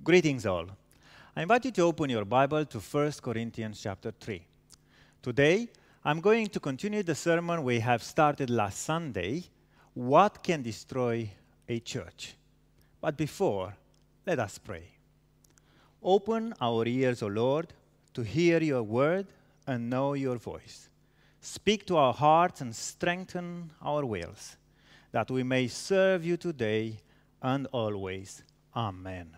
Greetings all. I invite you to open your Bible to 1 Corinthians chapter 3. Today, I'm going to continue the sermon we have started last Sunday, What Can Destroy a Church? But before, let us pray. Open our ears, O Lord, to hear your word and know your voice. Speak to our hearts and strengthen our wills, that we may serve you today and always. Amen.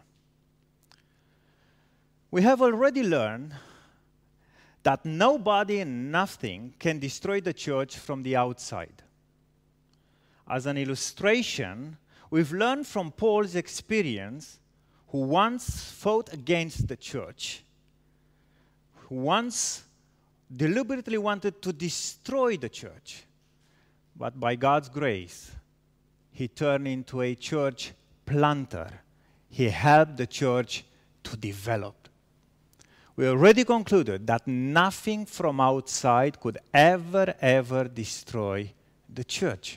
We have already learned that nobody and nothing can destroy the church from the outside. As an illustration, we've learned from Paul's experience, who once fought against the church, who once deliberately wanted to destroy the church, but by God's grace, he turned into a church planter. He helped the church to develop. We already concluded that nothing from outside could ever destroy the church.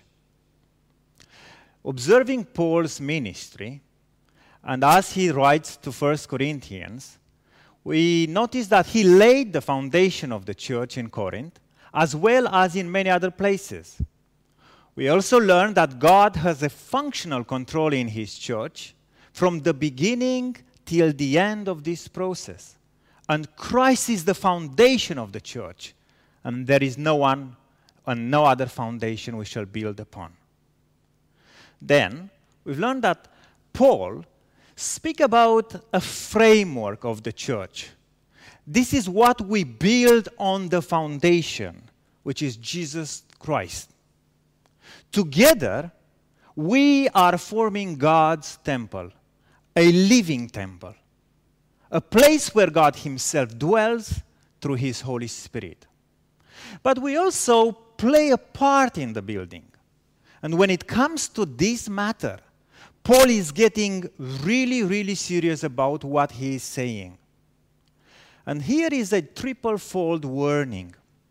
Observing Paul's ministry, and as he writes to 1 Corinthians, we notice that he laid the foundation of the church in Corinth, as well as in many other places. We also learned that God has a functional control in his church from the beginning till the end of this process. And Christ is the foundation of the church, and there is no one and no other foundation we shall build upon. Then, we've learned that Paul speaks about a framework of the church. This is what we build on the foundation, which is Jesus Christ. Together, we are forming God's temple, a living temple. A place where God himself dwells through his Holy Spirit. But we also play a part in the building. And when it comes to this matter, Paul is getting really serious about what he is saying. And here is a triple-fold warning.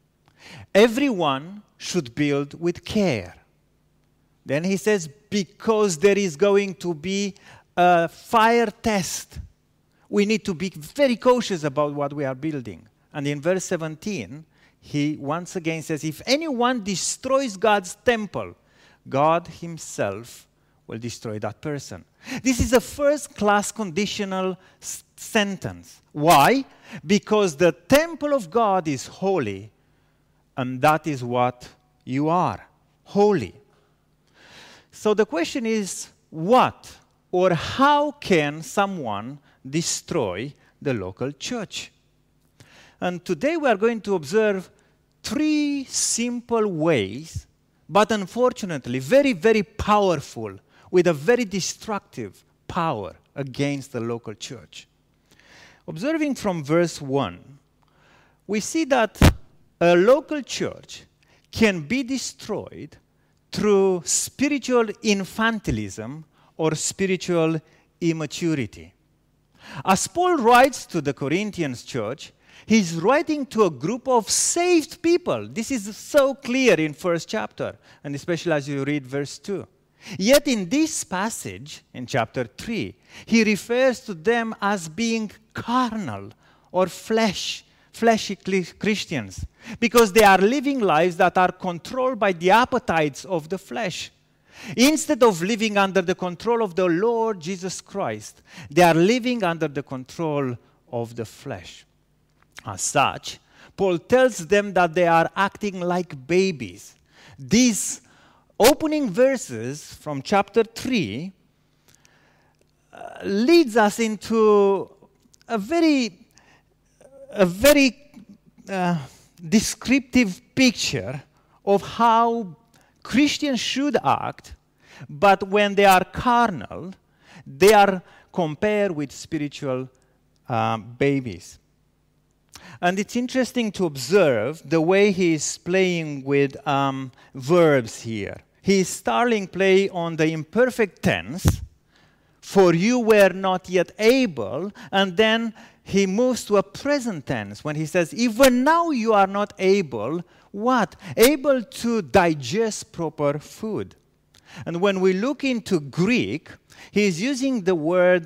Everyone should build with care. Then he says, because there is going to be a fire test. We need to be very cautious about what we are building. And in verse 17, he once again says, if anyone destroys God's temple, God himself will destroy that person. This is a first-class conditional sentence. Why? Because the temple of God is holy, and that is what you are, holy. So the question is, what or how can someone destroy the local church? And today we are going to observe three simple ways, but unfortunately very powerful, with a very destructive power against the local church. Observing from verse 1, we see that a local church can be destroyed through spiritual infantilism or spiritual immaturity. As Paul writes to the Corinthians church, he's writing to a group of saved people. This is so clear in first chapter, and especially as you read verse 2. Yet in this passage, in chapter 3, he refers to them as being carnal or fleshy Christians, because they are living lives that are controlled by the appetites of the flesh. Instead of living under the control of the Lord Jesus Christ, they are living under the control of the flesh. As such, Paul tells them that they are acting like babies. These opening verses from chapter 3 leads us into a very descriptive picture of how Christians should act, but when they are carnal, they are compared with spiritual babies. And it's interesting to observe the way he is playing with verbs here. He is starting play on the imperfect tense, for you were not yet able, and then he moves to a present tense when he says, even now you are not able, what? Able to digest proper food. And when we look into Greek, he is using the word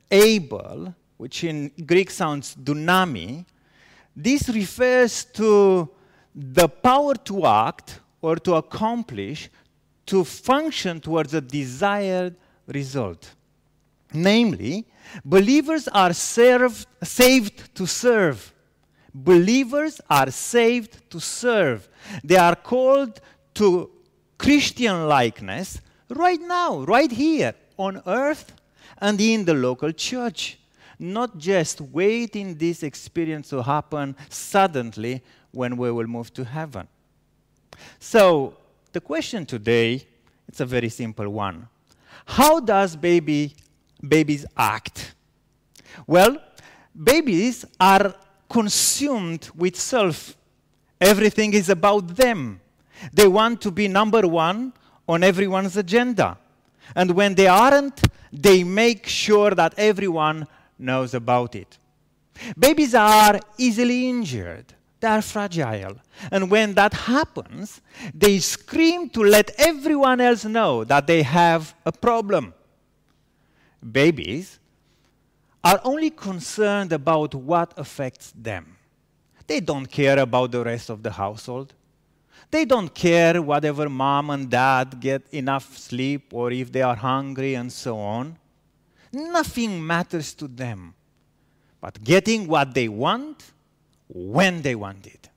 able, which in Greek sounds dunami, this refers to the power to act or to accomplish, to function towards a desired result. Namely, believers are saved to serve. Believers are saved to serve. They are called to Christian likeness right now, right here on earth and in the local church. Not just waiting this experience to happen suddenly when we will move to heaven. So, the question today, it's a very simple one. How does babies act? Well, babies are consumed with self. Everything is about them. They want to be number one on everyone's agenda. And when they aren't, they make sure that everyone knows about it. Babies are easily injured. They are fragile. And when that happens, they scream to let everyone else know that they have a problem. Babies are only concerned about what affects them. They don't care about the rest of the household. They don't care whether mom and dad get enough sleep or if they are hungry and so on. Nothing matters to them but getting what they want when they want it.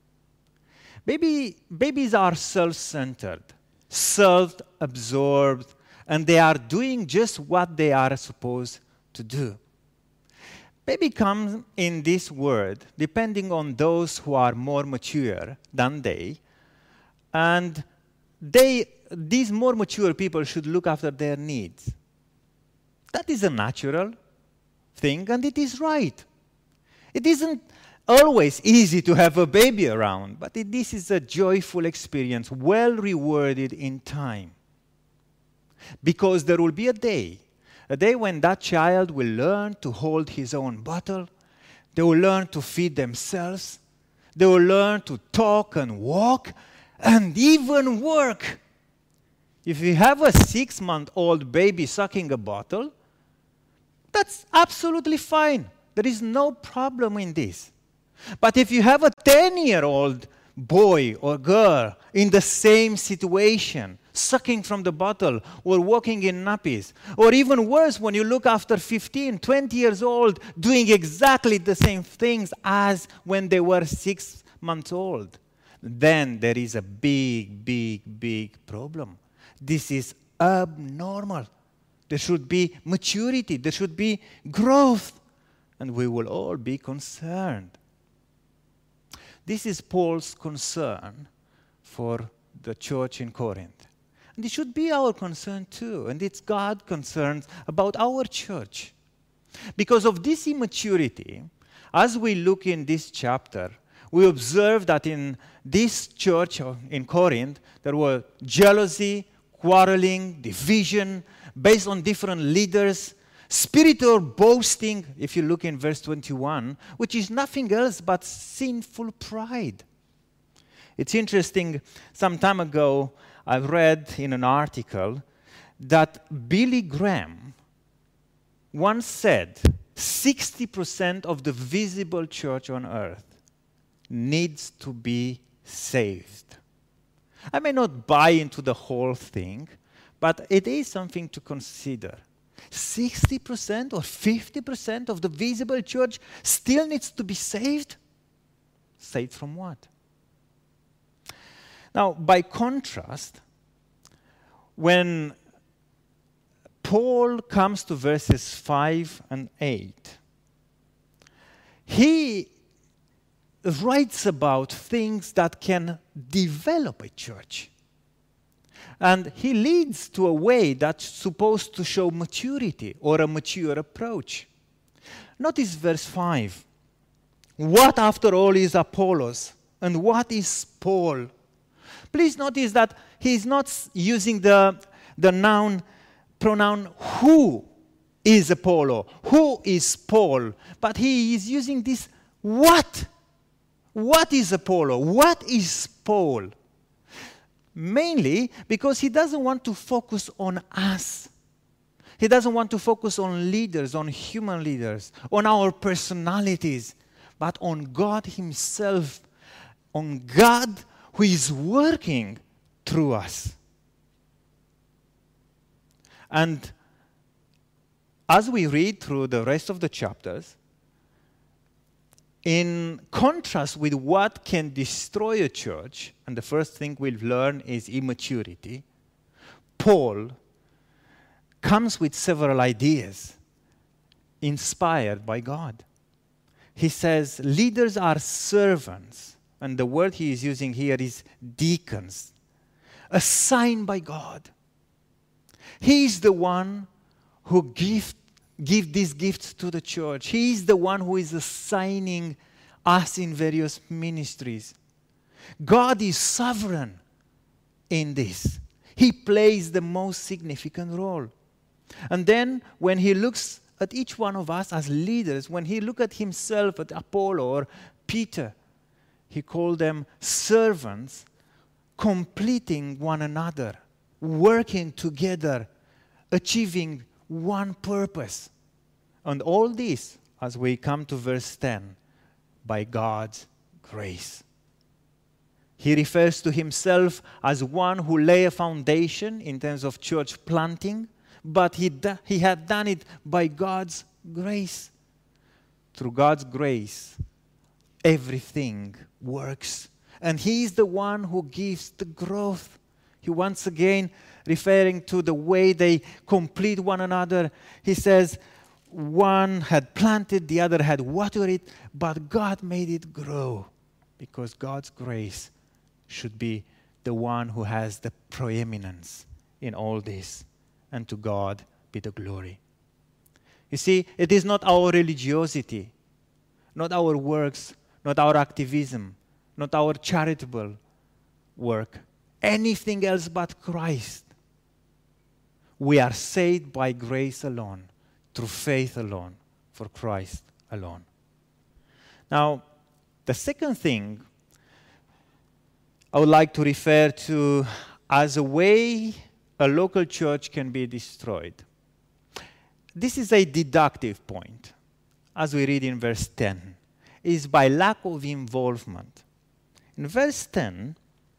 Babies are self-centered, self-absorbed, and they are doing just what they are supposed to do. Baby comes in this world depending on those who are more mature than they, and these more mature people should look after their needs. That is a natural thing, and it is right. It isn't always easy to have a baby around, but this is a joyful experience, well rewarded in time. Because there will be a day when that child will learn to hold his own bottle, they will learn to feed themselves, they will learn to talk and walk, and even work. If you have a 6-month-old baby sucking a bottle, that's absolutely fine. There is no problem in this. But if you have a 10-year-old boy or girl in the same situation, sucking from the bottle or walking in nappies, or even worse, when you look after 15, 20 years old, doing exactly the same things as when they were 6 months old, then there is a big problem. This is abnormal. There should be maturity, there should be growth, and we will all be concerned. This is Paul's concern for the church in Corinth. And it should be our concern too, and it's God's concerns about our church. Because of this immaturity, as we look in this chapter, we observe that in this church in Corinth, there were jealousy, quarreling, division, based on different leaders, spiritual boasting, if you look in verse 21, which is nothing else but sinful pride. It's interesting, some time ago, I read in an article that Billy Graham once said 60% of the visible church on earth needs to be saved. I may not buy into the whole thing, but it is something to consider. 60% or 50% of the visible church still needs to be saved? Saved from what? Now, by contrast, when Paul comes to verses 5 and 8, he writes about things that can develop a church. And he leads to a way that's supposed to show maturity or a mature approach. Notice verse 5. What, after all, is Apollos? And what is Paul? Please notice that he's not using the pronoun who is Apollo, who is Paul, but he is using this what. What is Apollo? What is Paul? Mainly because he doesn't want to focus on us. He doesn't want to focus on leaders, on human leaders, on our personalities, but on God Himself, on God who is working through us. And as we read through the rest of the chapters, in contrast with what can destroy a church, and the first thing we'll learn is immaturity, Paul comes with several ideas inspired by God. He says leaders are servants, and the word he is using here is deacons, assigned by God. He is the one who give these gifts to the church. He is the one who is assigning us in various ministries. God is sovereign in this. He plays the most significant role. And then when he looks at each one of us as leaders, when he looks at himself, at Apollo or Peter, he called them servants, completing one another, working together, achieving one purpose. And all this, as we come to verse 10, by God's grace. He refers to himself as one who lay a foundation in terms of church planting, but he had done it by God's grace. Through God's grace, everything works. And he is the one who gives the growth. He once again, referring to the way they complete one another, he says, one had planted, the other had watered it, but God made it grow, because God's grace should be the one who has the preeminence in all this, and to God be the glory. You see, it is not our religiosity, not our works, not our activism, not our charitable work, anything else but Christ. We are saved by grace alone, through faith alone, for Christ alone. Now, the second thing I would like to refer to as a way a local church can be destroyed. This is a deductive point, as we read in verse 10. It is by lack of involvement. In verse 10,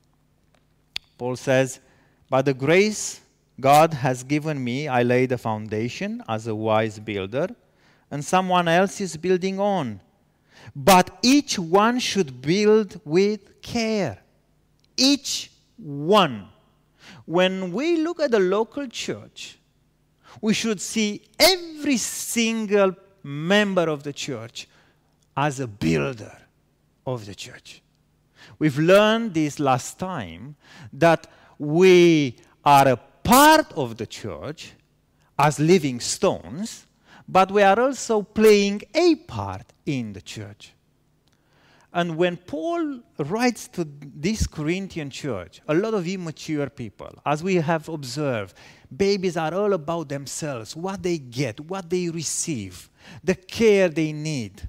Paul says, "By the grace God has given me, I laid a foundation as a wise builder, and someone else is building on. But each one should build with care." Each one. When we look at the local church, we should see every single member of the church as a builder of the church. We've learned this last time, that we are a part of the church as living stones, but we are also playing a part in the church. And when Paul writes to this Corinthian church, a lot of immature people, as we have observed, babies are all about themselves, what they get, what they receive, the care they need.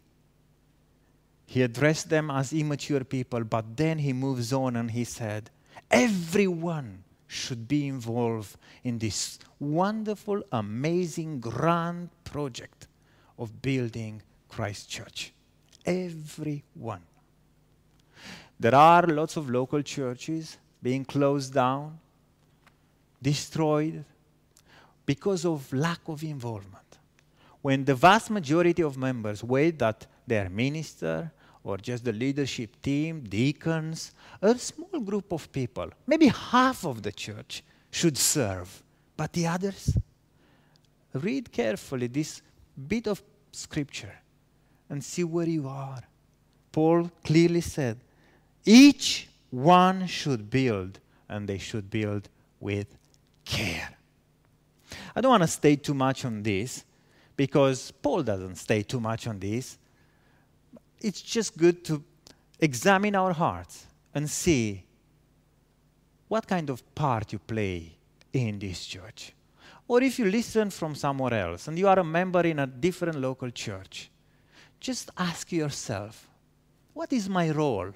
He addressed them as immature people, but then he moves on and he said, everyone should be involved in this wonderful, amazing, grand project of building Christ Church. Everyone. There are lots of local churches being closed down, destroyed, because of lack of involvement. When the vast majority of members wait that their minister or just the leadership team, deacons, a small group of people, maybe half of the church should serve, but the others? Read carefully this bit of scripture and see where you are. Paul clearly said, each one should build, and they should build with care. I don't want to stay too much on this, because Paul doesn't stay too much on this. It's just good to examine our hearts and see what kind of part you play in this church. Or if you listen from somewhere else and you are a member in a different local church, just ask yourself, what is my role?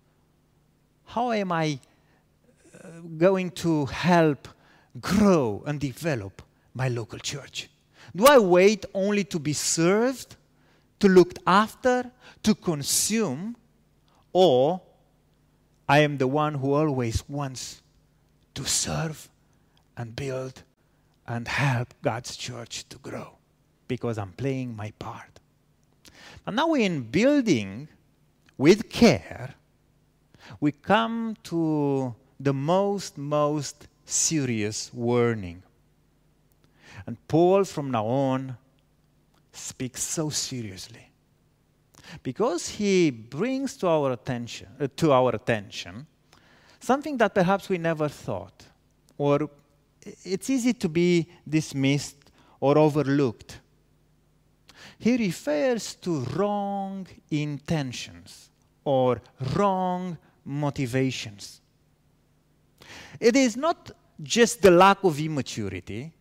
How am I going to help grow and develop my local church? Do I wait only to be served, to look after, to consume, or I am the one who always wants to serve and build and help God's church to grow because I'm playing my part? And now in building with care, we come to the most serious warning. And Paul from now on speaks so seriously because he brings to our attention something that perhaps we never thought, or it's easy to be dismissed or overlooked. He refers to wrong intentions or wrong motivations. It is not just the lack of maturity,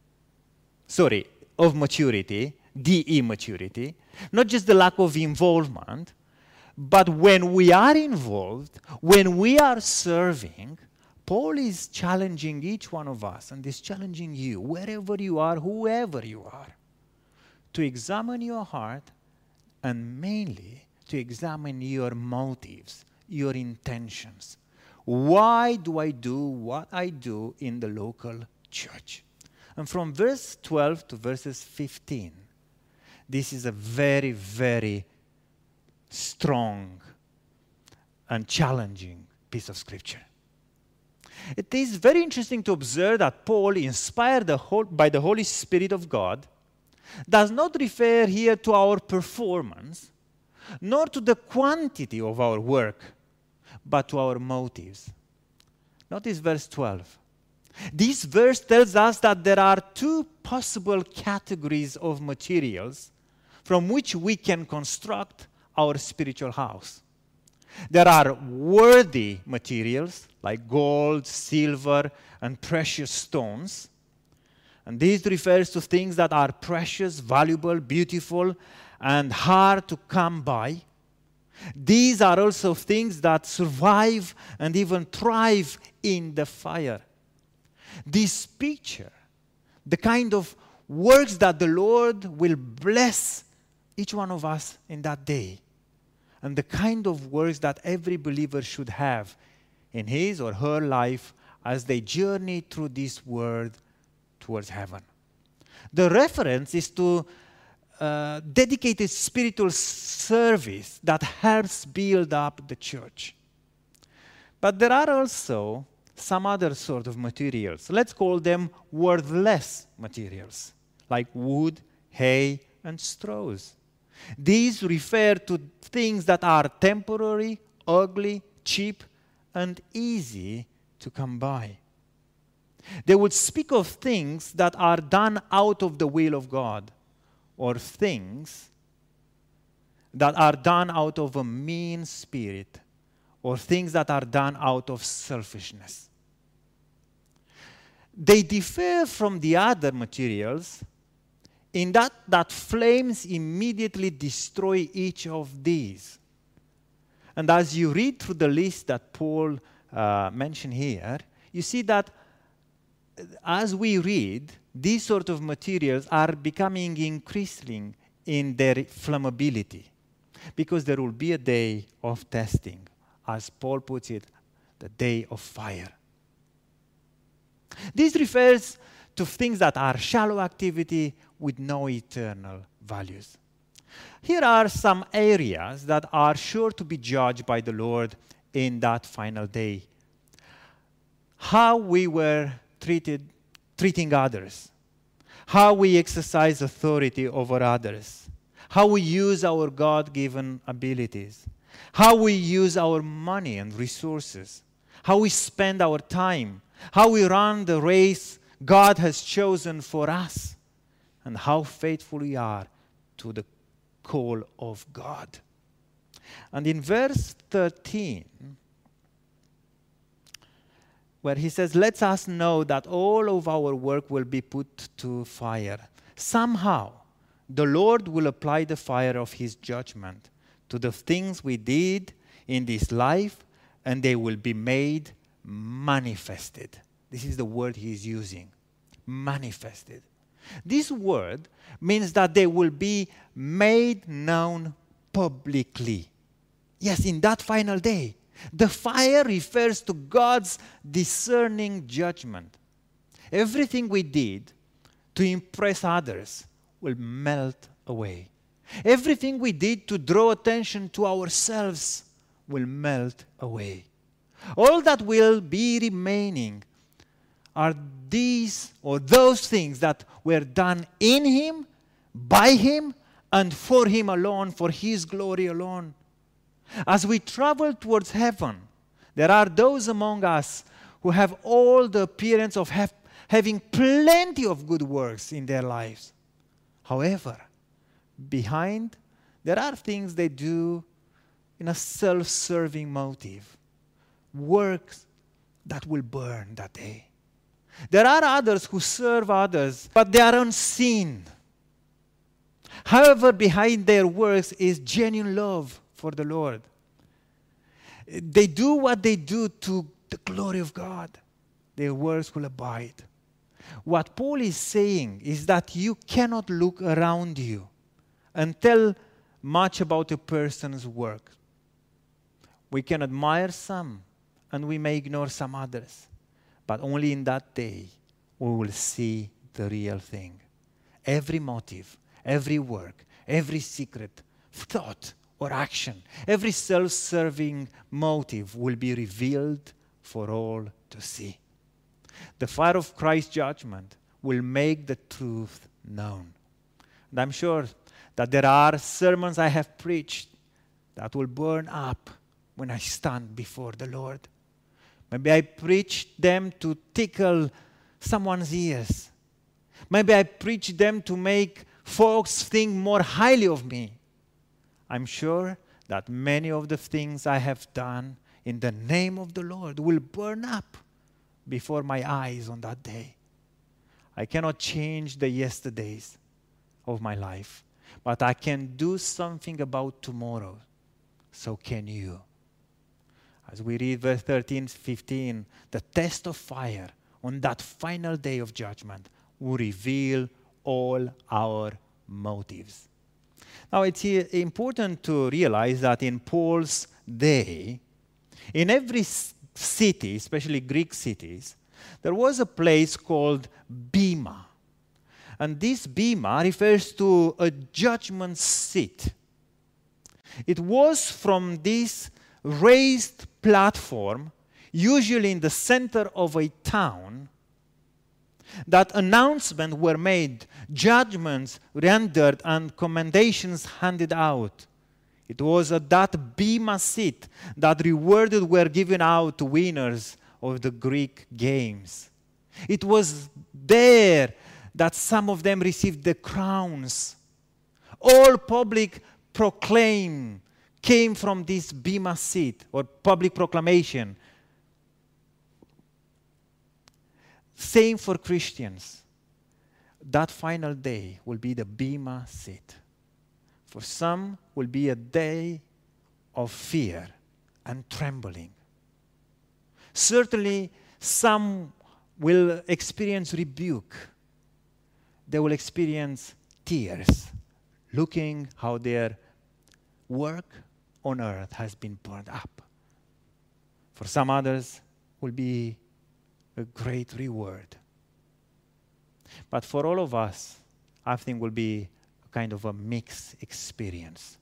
the immaturity, not just the lack of involvement, but when we are involved, when we are serving, Paul is challenging each one of us, and is challenging you, wherever you are, whoever you are, to examine your heart and mainly to examine your motives, your intentions. Why do I do what I do in the local church? And from verse 12 to verses 15, this is a very, very strong and challenging piece of scripture. It is very interesting to observe that Paul, inspired by the Holy Spirit of God, does not refer here to our performance, nor to the quantity of our work, but to our motives. Notice verse 12. This verse tells us that there are two possible categories of materials from which we can construct our spiritual house. There are worthy materials like gold, silver, and precious stones. And this refers to things that are precious, valuable, beautiful, and hard to come by. These are also things that survive and even thrive in the fire. This picture, the kind of works that the Lord will bless each one of us in that day, and the kind of works that every believer should have in his or her life as they journey through this world towards heaven. The reference is to dedicated spiritual service that helps build up the church. But there are also some other sort of materials. Let's call them worthless materials, like wood, hay, and straws. These refer to things that are temporary, ugly, cheap, and easy to come by. They would speak of things that are done out of the will of God, or things that are done out of a mean spirit, or things that are done out of selfishness. They differ from the other materials in that flames immediately destroy each of these. And as you read through the list that Paul mentioned here, you see that as we read, these sort of materials are becoming increasing in their flammability, because there will be a day of testing, as Paul puts it, the day of fire. This refers to things that are shallow activity with no eternal values. Here are some areas that are sure to be judged by the Lord in that final day. How we were treating others, how we exercise authority over others, how we use our God-given abilities, how we use our money and resources, how we spend our time, how we run the race God has chosen for us, and how faithful we are to the call of God. And in verse 13, where he says, let us know that all of our work will be put to fire. Somehow, the Lord will apply the fire of his judgment to the things we did in this life, and they will be made manifested. This is the word he is using. manifested. This word means that they will be made known publicly. Yes, in that final day. The fire refers to God's discerning judgment. Everything we did to impress others will melt away. Everything we did to draw attention to ourselves will melt away. All that will be remaining are these or those things that were done in Him, by Him, and for Him alone, for His glory alone. As we travel towards heaven, there are those among us who have all the appearance of having plenty of good works in their lives. However, behind, there are things they do in a self-serving motive, works that will burn that day. There are others who serve others, but they are unseen. However, behind their works is genuine love for the Lord. They do what they do to the glory of God. Their works will abide. What Paul is saying is that you cannot look around you and tell much about a person's work. We can admire some and we may ignore some others. But only in that day we will see the real thing. Every motive, every work, every secret thought or action, every self-serving motive will be revealed for all to see. The fire of Christ's judgment will make the truth known. And I'm sure that there are sermons I have preached that will burn up when I stand before the Lord. Maybe I preached them to tickle someone's ears. Maybe I preached them to make folks think more highly of me. I'm sure that many of the things I have done in the name of the Lord will burn up before my eyes on that day. I cannot change the yesterdays of my life, but I can do something about tomorrow. So can you. As we read verse 13, 15, the test of fire on that final day of judgment will reveal all our motives. Now, it's important to realize that in Paul's day, in every city, especially Greek cities, there was a place called Bema. And this Bema refers to a judgment seat. It was from this raised platform, usually in the center of a town, that announcements were made, judgments rendered, and commendations handed out. It was at that Bema seat that rewards were given out to winners of the Greek games. It was there that some of them received the crowns. All public proclaim came from this Bema seat, or public proclamation. Same for Christians. That final day will be the Bema seat. For some will be a day of fear and trembling. Certainly, some will experience rebuke. They will experience tears, looking how their work on earth has been burned up. For some others will be a great reward. But for all of us, I think will be a kind of a mixed experience.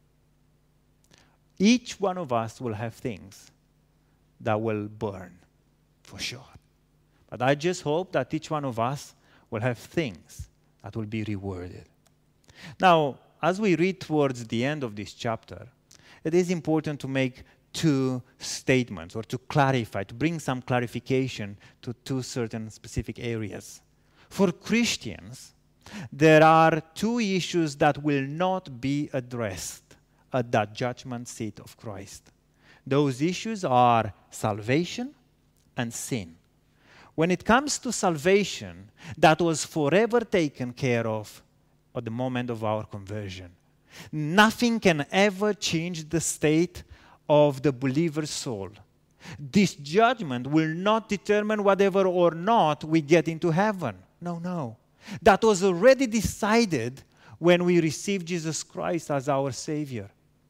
Each one of us will have things that will burn, for sure. But I just hope that each one of us will have things that will be rewarded. Now, as we read towards the end of this chapter, it is important to make two statements, or to clarify, to bring some clarification to two certain specific areas. For Christians, there are two issues that will not be addressed at that judgment seat of Christ. Those issues are salvation and sin. When it comes to salvation, that was forever taken care of at the moment of our conversion. Nothing can ever change the state of the believer's soul. This judgment will not determine whether or not we get into heaven. No, no. That was already decided when we received Jesus Christ as our Savior.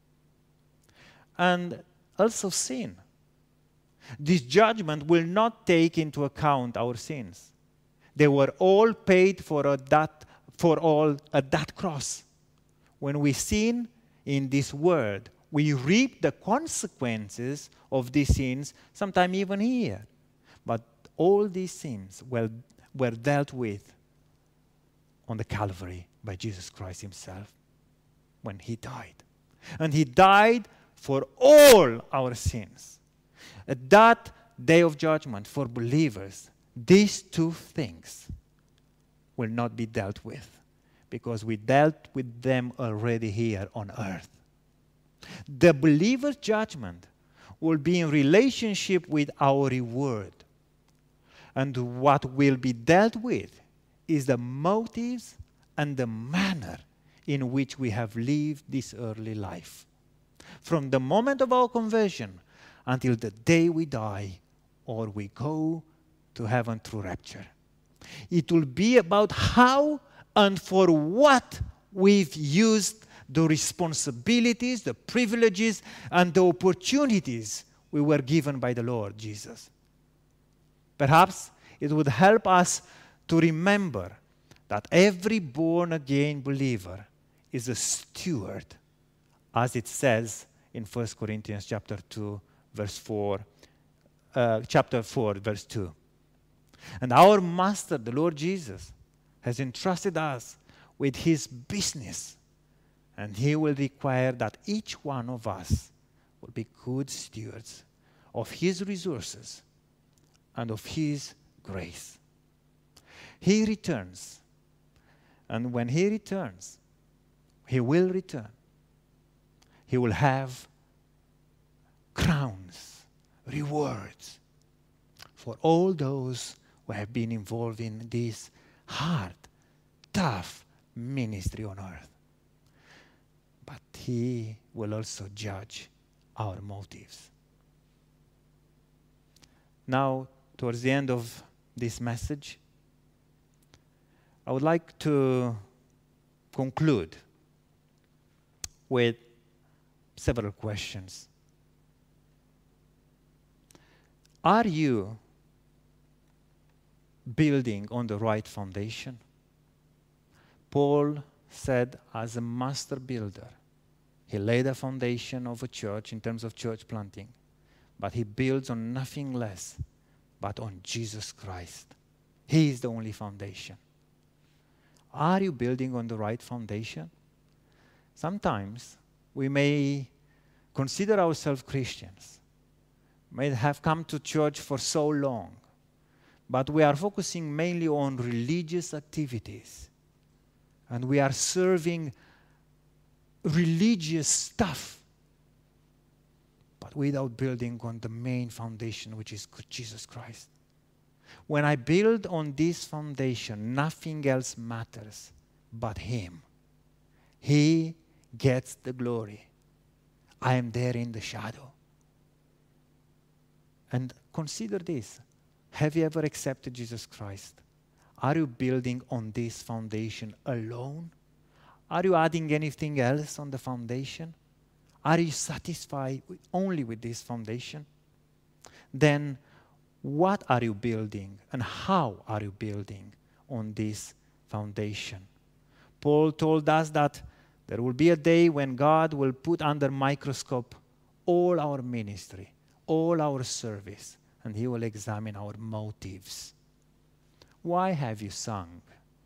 And also sin. This judgment will not take into account our sins. They were all paid for at that cross. When we sin in this world, we reap the consequences of these sins, sometimes even here. But all these sins were dealt with on the Calvary by Jesus Christ himself when he died. And he died for all our sins. At that day of judgment for believers, these two things will not be dealt with because we dealt with them already here on earth. The believer's judgment will be in relationship with our reward. And what will be dealt with is the motives and the manner in which we have lived this earthly life. From the moment of our conversion until the day we die or we go to heaven through rapture. It will be about how and for what we've used the responsibilities, the privileges, and the opportunities we were given by the Lord Jesus. Perhaps it would help us to remember that every born-again believer is a steward, as it says in 1 Corinthians chapter 4, verse 2. And our Master, the Lord Jesus, has entrusted us with his business, and he will require that each one of us will be good stewards of his resources and of his grace. He returns, and when he returns, he will return. He will have crowns, rewards for all those who have been involved in this hard, tough ministry on earth. But he will also judge our motives. Now, towards the end of this message, I would like to conclude with several questions. Are you building on the right foundation? Paul said, as a master builder, he laid a foundation of a church in terms of church planting, but he builds on nothing less but on Jesus Christ. He is the only foundation. Are you building on the right foundation? Sometimes we may consider ourselves Christians, may have come to church for so long, but we are focusing mainly on religious activities, and we are serving religious stuff, but without building on the main foundation, which is Jesus Christ. When I build on this foundation, nothing else matters but him. He gets the glory. I am there in the shadow. And consider this. Have you ever accepted Jesus Christ? Are you building on this foundation alone? Are you adding anything else on the foundation? Are you satisfied only with this foundation? Then what are you building and how are you building on this foundation? Paul told us that there will be a day when God will put under microscope all our ministry, all our service, and he will examine our motives. Why have you sung?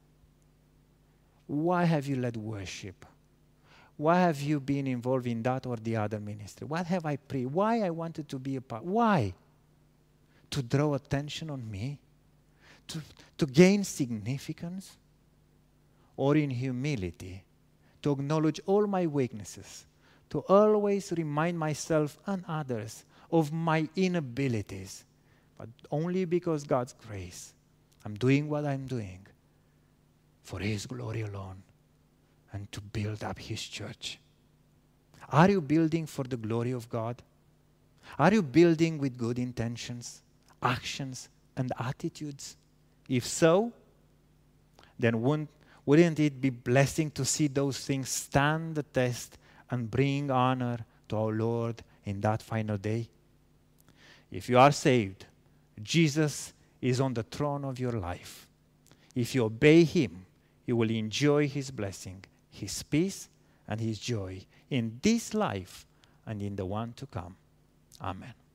Why have you led worship? Why have you been involved in that or the other ministry? What have I prayed? Why I wanted to be a part? Why? To draw attention on me? To gain significance? Or in humility, to acknowledge all my weaknesses, to always remind myself and others of my inabilities, but only because God's grace, I'm doing what I'm doing for his glory alone and to build up his church. Are you building for the glory of God? Are you building with good intentions, actions, and attitudes? If so, then wouldn't it be blessing to see those things stand the test and bring honor to our Lord in that final day? If you are saved, Jesus is on the throne of your life. If you obey him, you will enjoy his blessing, his peace, and his joy in this life and in the one to come. Amen.